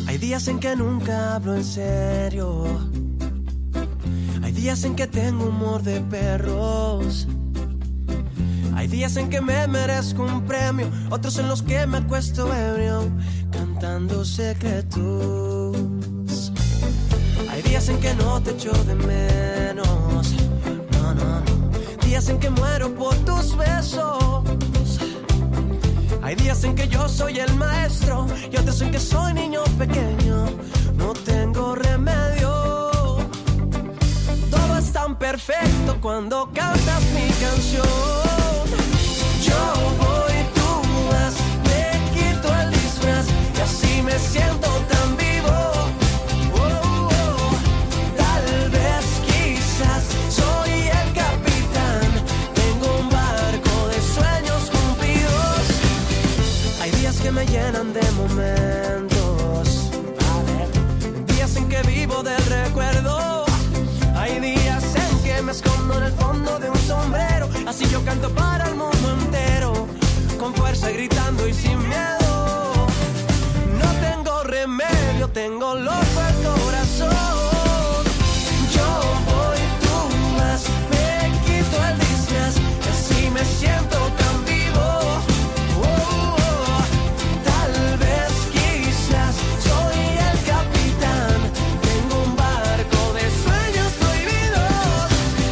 Hay días en que nunca hablo en serio. Hay días en que tengo humor de perros. Hay días en que me merezco un premio, otros en los que me acuesto ebrio, cantando secretos. Hay días en que no te echo de menos, no, no, no. Días en que muero por tus besos. Hay días en que yo soy el maestro y otros en que soy niño pequeño. No tengo remedio. Todo es tan perfecto cuando cantas mi canción. Yo voy, tú vas, me quito el disfraz y así me siento tan vivo. Oh, oh. Tal vez, quizás, soy el capitán. Tengo un barco de sueños cumplidos. Hay días que me llenan de momentos, días en que vivo del recuerdo. Hay días en que me escondo en el fondo de un sombrero, así yo canto para el mundo entero, con fuerza gritando y sin miedo. No tengo remedio, tengo loco el corazón. Yo voy, tú vas, me quito el disfraz, y así me siento tan vivo. Oh, oh. Tal vez, quizás, soy el capitán. Tengo un barco de sueños prohibidos.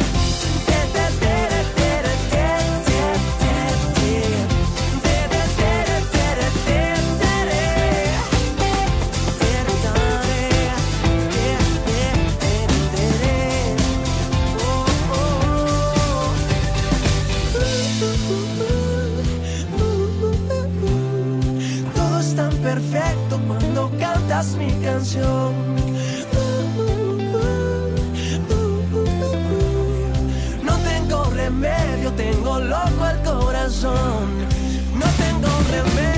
Todo es tan perfecto cuando cantas mi canción. No tengo remedio, tengo loco el corazón. No tengo remedio.